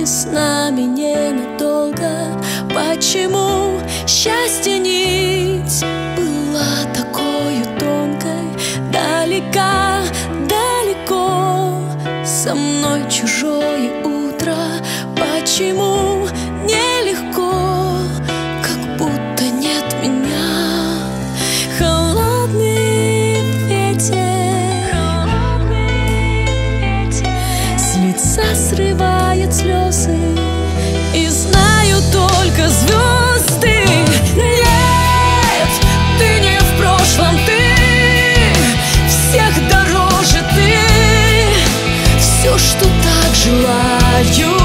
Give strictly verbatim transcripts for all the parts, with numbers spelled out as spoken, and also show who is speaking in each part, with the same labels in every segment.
Speaker 1: с нами ненадолго. Почему счастье нить была такой тонкой? Далека, далеко со мной чужое утро. Почему нелегко, как будто нет меня? Холодный ветер, холодный ветер с лица срывает слезы. И знаю только звезды. Нет, ты не в прошлом, ты всех дороже, ты все, что так желаю.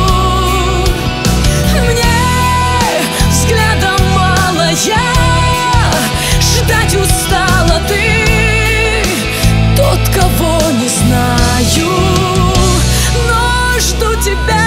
Speaker 1: Мне взглядом мало, я ждать устала, ты тот, кого не знаю, но жду тебя.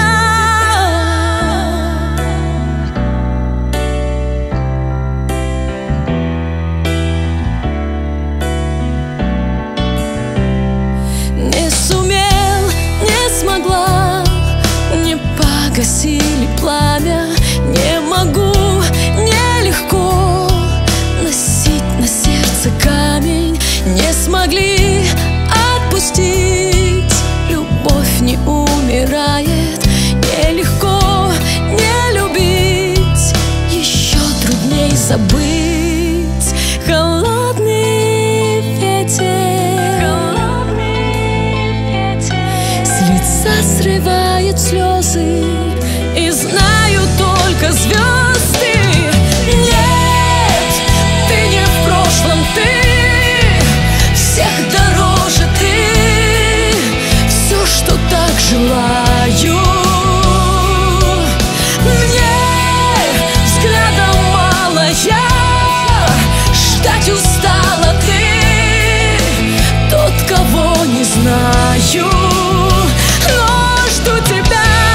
Speaker 1: Гасили пламя, не могу, нелегко носить на сердце камень. Не смогли отпустить, любовь не умирает. Нелегко не любить, еще трудней забыть. Холодный ветер, холодный ветер с лица срывает слезы. И знаю только звезды. Нет, ты не в прошлом, ты всех дороже, ты все, что так желаю. Мне взглядом мало, я ждать устала, ты тот, кого не знаю, но жду тебя.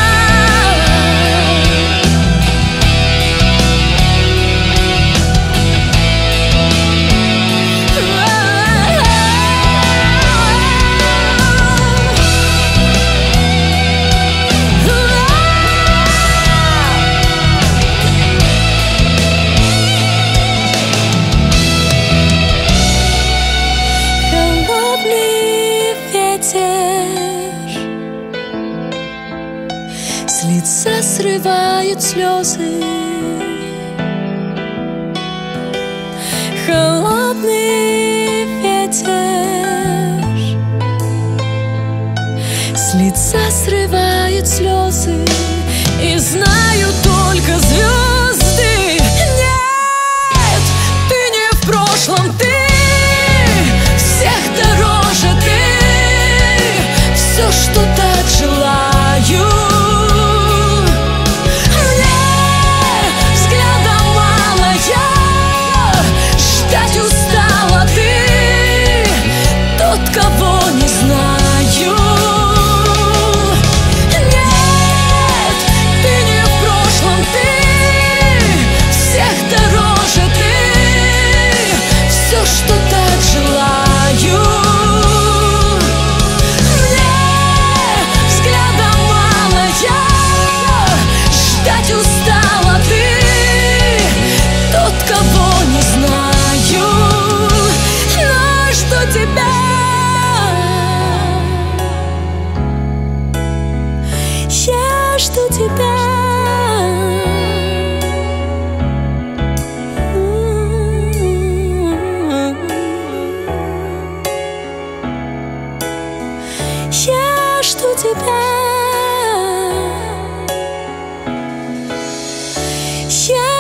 Speaker 1: С лица срывает слезы. Холодный ветер с лица срывает слезы. И знаю только звезды. Нет, ты не в прошлом, ты всех дороже, ты все, что так желаю. Я жду тебя. Я жду тебя. Я